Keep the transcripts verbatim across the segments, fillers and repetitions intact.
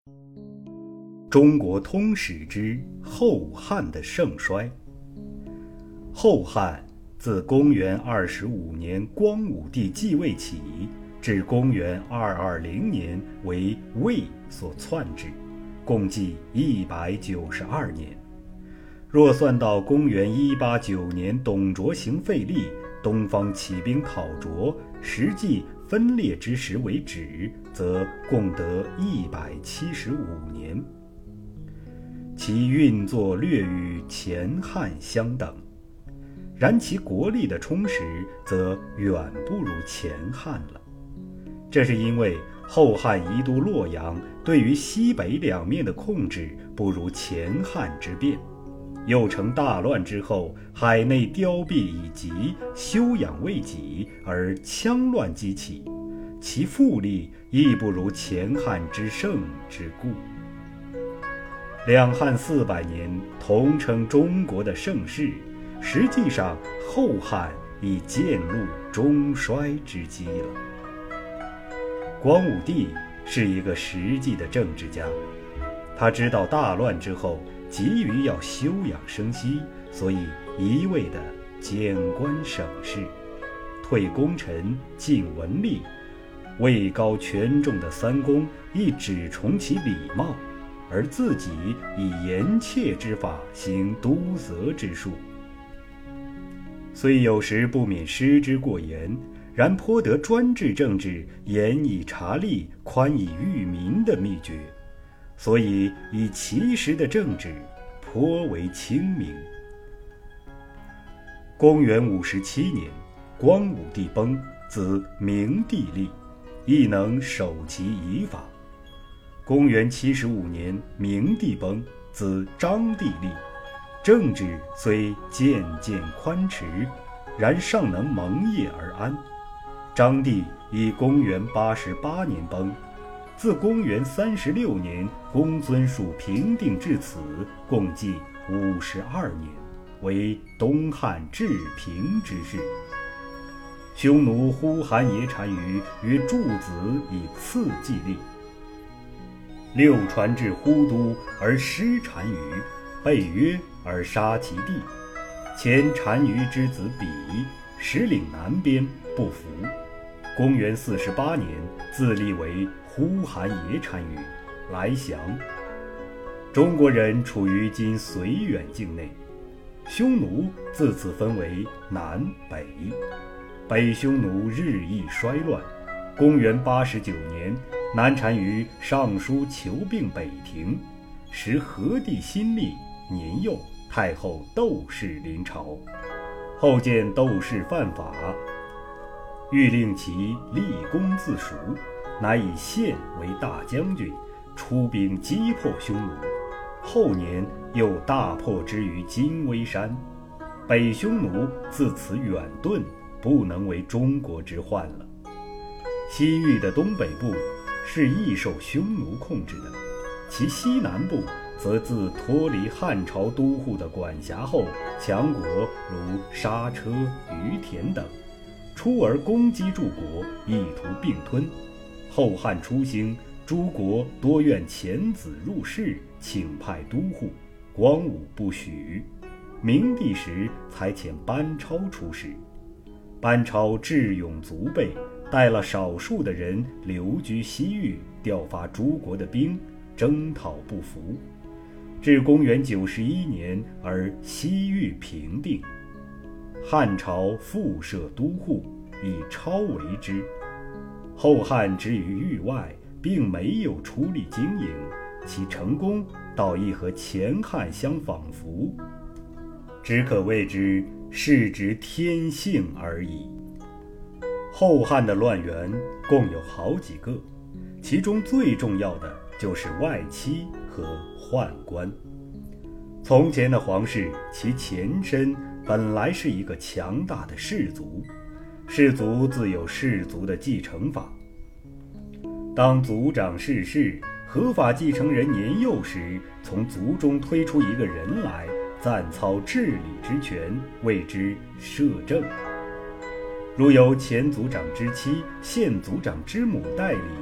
中国通史之后汉的盛衰。后汉自公元二十五年光武帝继位起，至公元二二零年为魏所篡之，共计一百九十二年。若算到公元一八九年董卓行废立，东方起兵讨卓，实际分裂之时为止，则共得一百七十五年。其运作略与前汉相等，然其国力的充实则远不如前汉了。这是因为后汉移都洛阳，对于西北两面的控制不如前汉之便，又承大乱之后海内凋敝以及，休养未及而羌乱激起，其复力亦不如前汉之盛之故。两汉四百年同称中国的盛世，实际上后汉已渐入中衰之机了。光武帝是一个实际的政治家，他知道大乱之后急于要休养生息，所以一味地减官省事，退功臣，进文吏，位高权重的三公亦只崇其礼貌，而自己以严切之法行督责之术。虽有时不免失之过严，然颇得专制政治严以察吏，宽以育民的秘诀，所以以其时的政治颇为清明。公元五十七年，光武帝崩，子明帝立，亦能守其遗法。公元七十五年，明帝崩，子章帝立，政治虽渐渐宽弛，然尚能蒙业而安。章帝以公元八十八年崩，自公元三十六年公孙述平定至此，共计五十二年，为东汉治平之事。匈奴呼韩邪单于于柱子以次继立，六传至呼都而失单于，被约而杀其弟。前单于之子比实领南边，不服。公元四十八年，自立为呼韩邪单于，来降。中国人处于今绥远境内，匈奴自此分为南北。北匈奴日益衰乱。公元八十九年，南单于上书求并北庭，时何帝新立，年幼，太后窦氏临朝，后见窦氏犯法，欲令其立功自赎，乃以献为大将军，出兵击破匈奴。后年又大破之于金微山，北匈奴自此远遁，不能为中国之患了。西域的东北部是亦受匈奴控制的，其西南部则自脱离汉朝都护的管辖后，强国如莎车、于田等出而攻击诸国，意图并吞。后汉初兴，诸国多愿遣子入仕，请派都护，光武不许。明帝时才遣班超出使，班超智勇足备，带了少数的人留居西域，调发诸国的兵，征讨不服。至公元九十一年，而西域平定。汉朝复设都护，以超为之。后汉之于域外，并没有出力经营，其成功倒亦和前汉相仿佛，只可谓之是之天性而已。后汉的乱源共有好几个，其中最重要的就是外戚和宦官。从前的皇室，其前身本来是一个强大的氏族，氏族自有氏族的继承法。当族长逝世，合法继承人年幼时，从族中推出一个人来，暂操治理之权，谓之摄政。如由前族长之妻、现族长之母代理，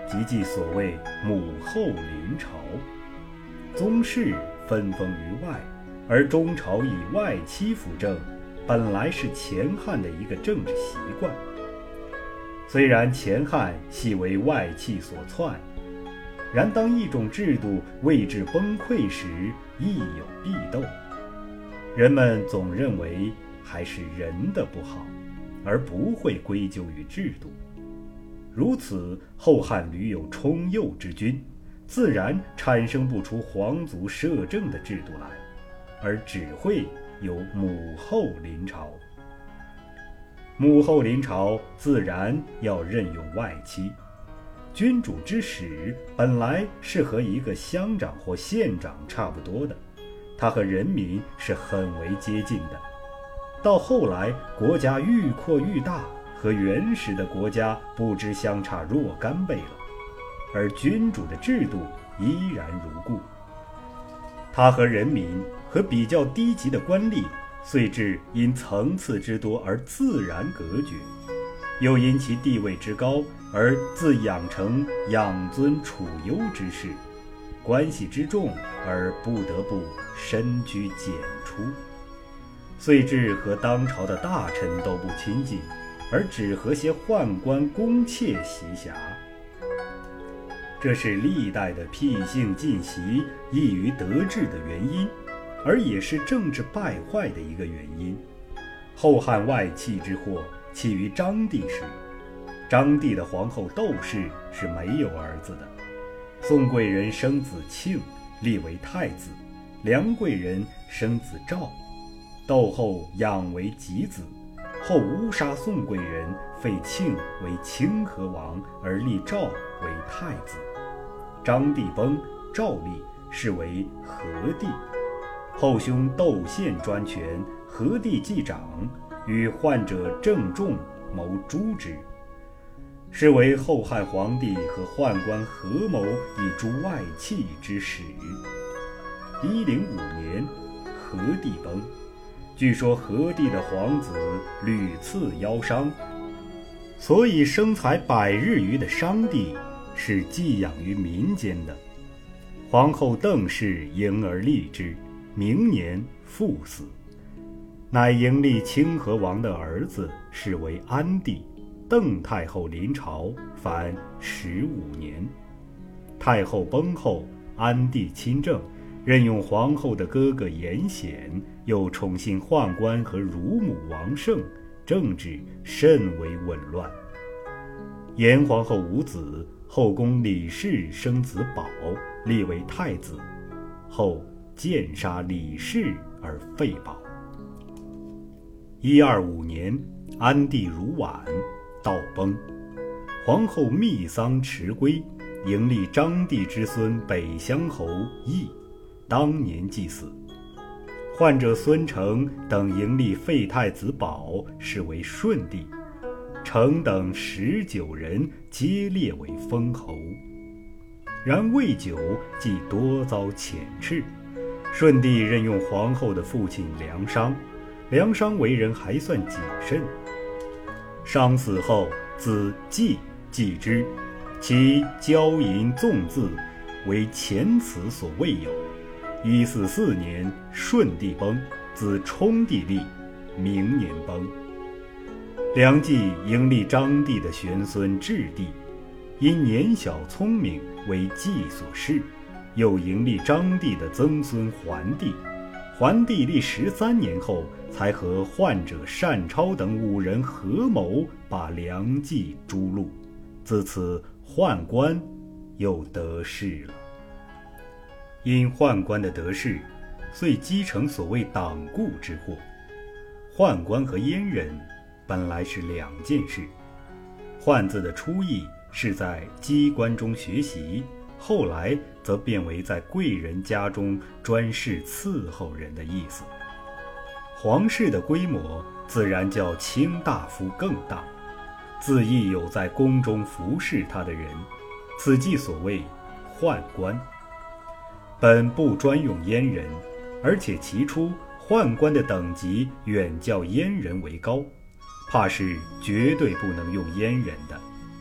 即即所谓母后临朝。宗室分封于外，而中朝以外戚辅政，本来是前汉的一个政治习惯。虽然前汉系为外戚所篡，然当一种制度位至崩溃时，亦有弊斗。人们总认为还是人的不好，而不会归咎于制度。如此，后汉屡有冲右之君，自然产生不出皇族摄政的制度来，而只会有母后临朝。母后临朝自然要任用外戚。君主之始本来是和一个乡长或县长差不多的，他和人民是很为接近的。到后来国家愈扩愈大，和原始的国家不知相差若干倍了，而君主的制度依然如故。他和人民和比较低级的官吏虽至因层次之多而自然隔绝，又因其地位之高而自养成养尊处优之势，关系之重而不得不深居简出，遂至和当朝的大臣都不亲近，而只和些宦官公妾习狎。这是历代的辟姓尽习易于得志的原因，而也是政治败坏的一个原因。后汉外戚之祸起于章帝时，章帝的皇后窦氏是没有儿子的，宋贵人生子庆，立为太子，梁贵人生子赵，窦后养为己子，后诬杀宋贵人，废庆为清河王，而立赵为太子。章帝崩，赵立，是为和帝。后兄窦宪专权，和帝继长，与宦者郑仲谋诛之，是为后汉皇帝和宦官合谋以诛外戚之始。一零五年，和帝崩，据说和帝的皇子屡次夭伤，所以生才百日余的商帝是寄养于民间的。皇后邓氏迎而立之，明年复死，乃迎立清河王的儿子，是为安帝。邓太后临朝，凡十五年。太后崩后，安帝亲政，任用皇后的哥哥严显，又宠信宦官和乳母王胜，政治甚为紊乱。严皇后无子，后宫李氏生子宝，立为太子，后剑杀李氏而废宝。一二五年，安帝如晚，道崩，皇后密丧迟归，迎立章帝之孙北乡侯羿，当年祭死。宦者孙承等迎立废太子宝，是为顺帝，承等十九人皆列为封侯。然未久，即多遭遣斥。顺帝任用皇后的父亲梁商，梁商为人还算谨慎。商死后，子季继之，其骄淫纵字，为前此所未有。一四四年，顺帝崩，子冲帝立，明年崩。梁冀迎立章帝的玄孙质帝，因年小聪明，为冀所弑，又迎立章帝的曾孙桓帝。桓帝立十三年后，才和宦者单超等五人合谋，把梁冀诛戮。自此，宦官又得势了。因宦官的得势，遂积成所谓党锢之祸。宦官和阉人本来是两件事。宦字的初意是在机关中学习，后来则变为在贵人家中专事伺候人的意思。皇室的规模自然较卿大夫更大，自亦有在宫中服侍他的人，此即所谓宦官。本不专用阉人，而且其初宦官的等级远较阉人为高，怕是绝对不能用阉人的。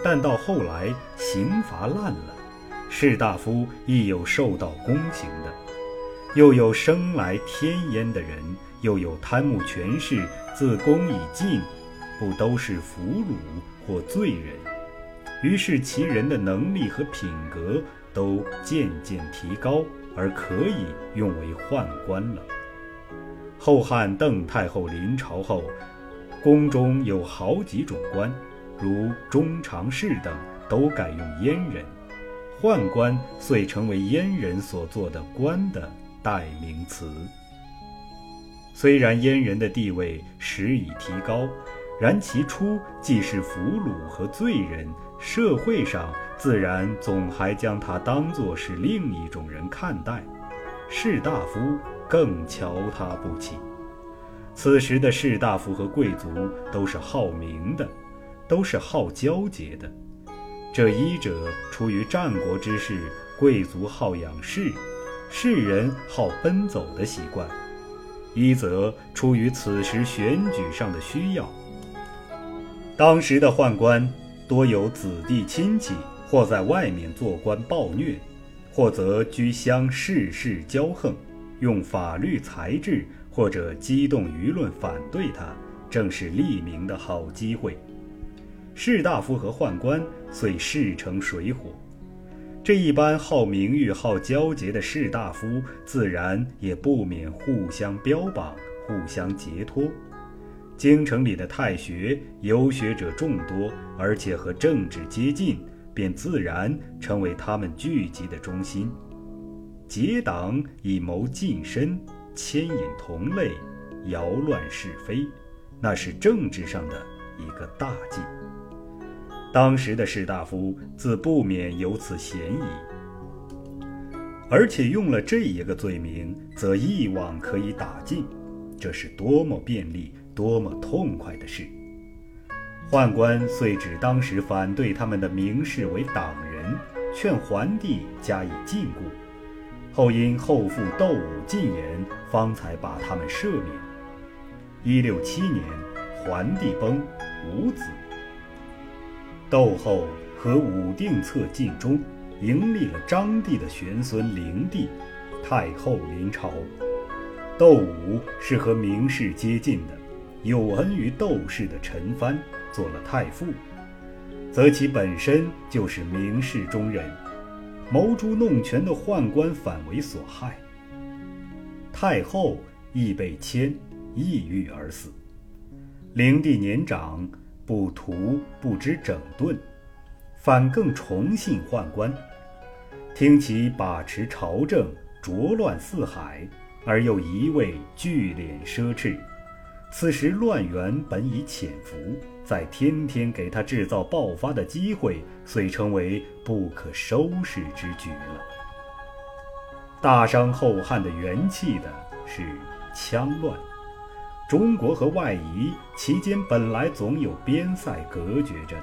但到后来刑罚烂了，士大夫亦有受到宫刑的，又有生来天阉的人，又有贪慕权势自宫以进，不都是俘虏或罪人？于是其人的能力和品格都渐渐提高，而可以用为宦官了。后汉邓太后临朝后，宫中有好几种官，如中常侍等都改用阉人，宦官遂成为阉人所做的官的代名词。虽然阉人的地位时已提高，然其初既是俘虏和罪人，社会上自然总还将他当作是另一种人看待，士大夫更瞧他不起。此时的士大夫和贵族都是好名的，都是好交结的。这一者出于战国之事，贵族好养士，士人好奔走的习惯；一则出于此时选举上的需要。当时的宦官多有子弟亲戚，或在外面做官暴虐，或则居乡世事骄横，用法律裁制或者激动舆论反对他，正是立名的好机会。士大夫和宦官遂势成水火，这一般好名誉好交结的士大夫自然也不免互相标榜，互相结托。京城里的太学游学者众多，而且和政治接近，便自然成为他们聚集的中心。结党以谋近身，牵引同类，摇乱是非，那是政治上的一个大忌。当时的士大夫自不免有此嫌疑，而且用了这一个罪名，则一网可以打尽，这是多么便利多么痛快的事。宦官遂指当时反对他们的名士为党人，劝桓帝加以禁锢，后因后父窦武进言，方才把他们赦免。一六七年，桓帝崩，无子。窦后和武定策尽忠，迎立了张帝的玄孙灵帝，太后临朝。窦武是和名士接近的，有恩于窦氏的陈蕃做了太傅，则其本身就是名士中人，谋诛弄权的宦官反为所害。太后亦被牵，抑郁而死。灵帝年长，不图不知整顿，反更崇信宦官，听其把持朝政，浊乱四海，而又一味聚敛奢侈。此时乱源本已潜伏，再天天给他制造爆发的机会，遂成为不可收拾之局了。大伤后汉的元气的是羌乱。中国和外夷其间本来总有边塞隔绝着的。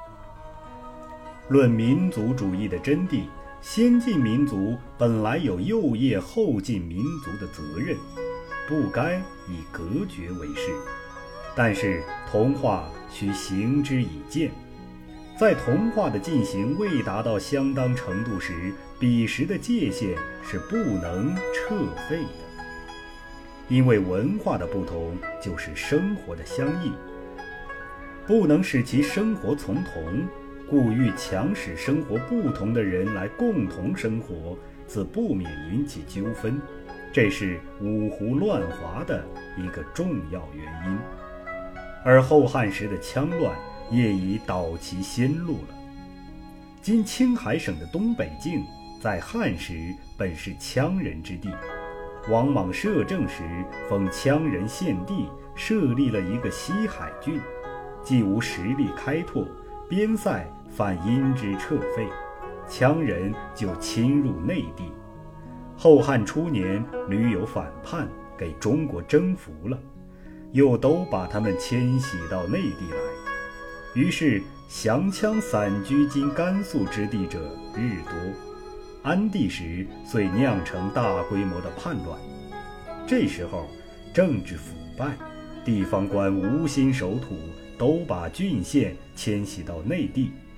论民族主义的真谛，先进民族本来有右谒后进民族的责任，不该以隔绝为事。但是同化需行之以渐，在同化的进行未达到相当程度时，彼时的界限是不能撤废的。因为文化的不同就是生活的相异，不能使其生活从同，故欲强使生活不同的人来共同生活，自不免引起纠纷，这是五胡乱华的一个重要原因。而后汉时的羌乱业已导其先路了。今青海省的东北境在汉时本是羌人之地，王莽摄政时封羌人县地，设立了一个西海郡，既无实力开拓，边塞反因之撤废，羌人就侵入内地。后汉初年屡有反叛，给中国征服了，又都把他们迁徙到内地来，于是降羌散居今甘肃之地者日多。安帝时遂酿成大规模的叛乱，这时候政治腐败，地方官无心守土，都把郡县迁徙到内地，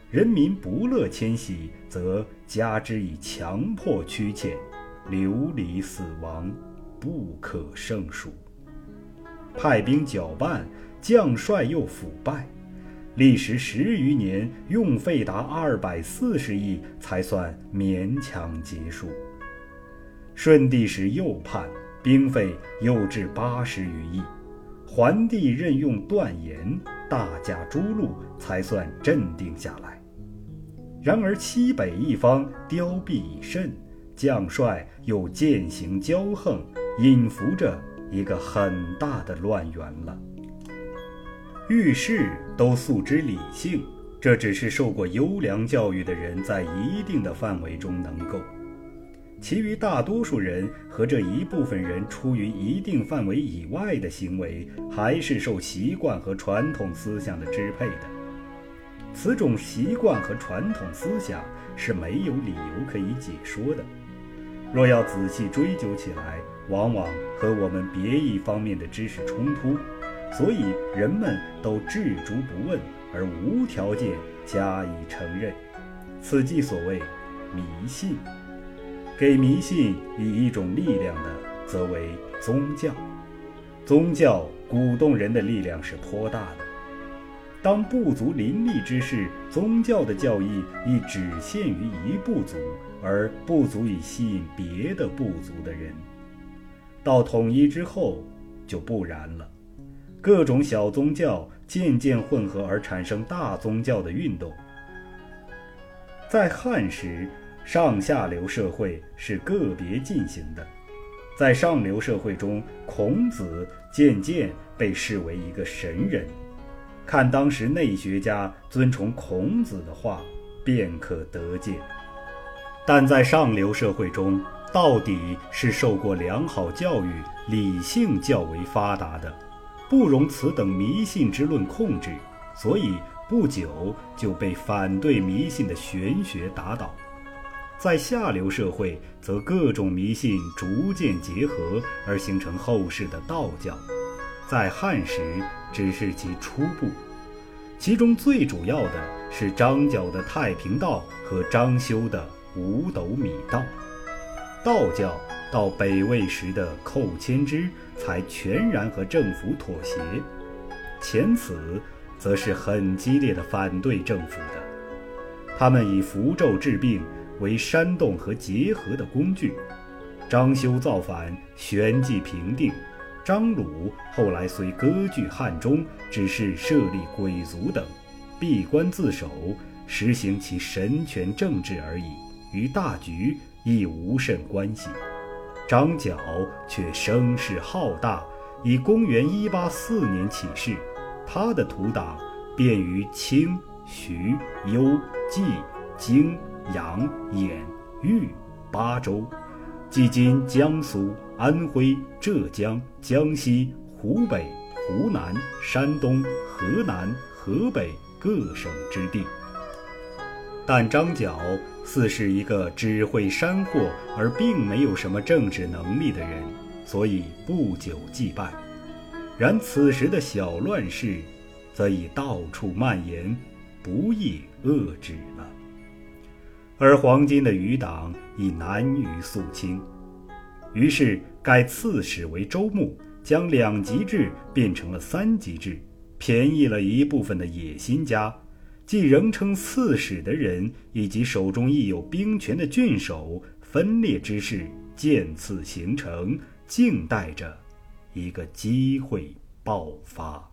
人民不乐迁徙，则加之以强迫驱遣，流离死亡，不可胜数。派兵搅拌，将帅又腐败，历时十余年，用费达二百四十亿，才算勉强结束。顺帝时右叛，兵费又至八十余亿，桓帝任用段延，大驾诸路，才算镇定下来。然而西北一方凋敝已甚，将帅又渐行骄横，隐伏着一个很大的乱源了。遇事都诉之理性，这只是受过优良教育的人在一定的范围中能够，其余大多数人和这一部分人出于一定范围以外的行为，还是受习惯和传统思想的支配的。此种习惯和传统思想是没有理由可以解说的，若要仔细追究起来，往往和我们别一方面的知识冲突，所以人们都置诸不问，而无条件加以承认，此即所谓迷信。给迷信以一种力量的，则为宗教。宗教鼓动人的力量是颇大的。当部族林立之时，宗教的教义亦只限于一部族，而不足以吸引别的部族的人。到统一之后就不然了，各种小宗教渐渐混合而产生大宗教的运动。在汉时，上下流社会是个别进行的，在上流社会中，孔子渐渐被视为一个神人。看当时内学家尊崇孔子的话，便可得见。但在上流社会中，到底是受过良好教育，理性较为发达的，不容此等迷信之论控制，所以不久就被反对迷信的玄学打倒。在下流社会，则各种迷信逐渐结合，而形成后世的道教。在汉时只是其初步，其中最主要的是张角的太平道和张修的五斗米道。道教到北魏时的寇谦之才全然和政府妥协，前此则是很激烈的反对政府的。他们以符咒治病为煽动和结合的工具。张修造反，旋即平定。张鲁后来虽割据汉中，只是设立鬼族等，闭关自守，实行其神权政治而已，与大局亦无甚关系。张角却声势浩大，以公元一八四年起事，他的土党遍于清、徐、幽、冀、荆、扬、兖、豫八州，即今江苏、安徽、浙江、江西、湖北、湖南、山东、河南、河北各省之地。但张角似是一个只会山货而并没有什么政治能力的人，所以不久即败。然此时的小乱世则已到处蔓延，不易遏止了。而黄巾的余党已难于肃清，于是改刺史为州牧，将两级制变成了三级制，便宜了一部分的野心家，即仍称刺史的人以及手中亦有兵权的郡守，分裂之势渐次形成，静待着一个机会爆发。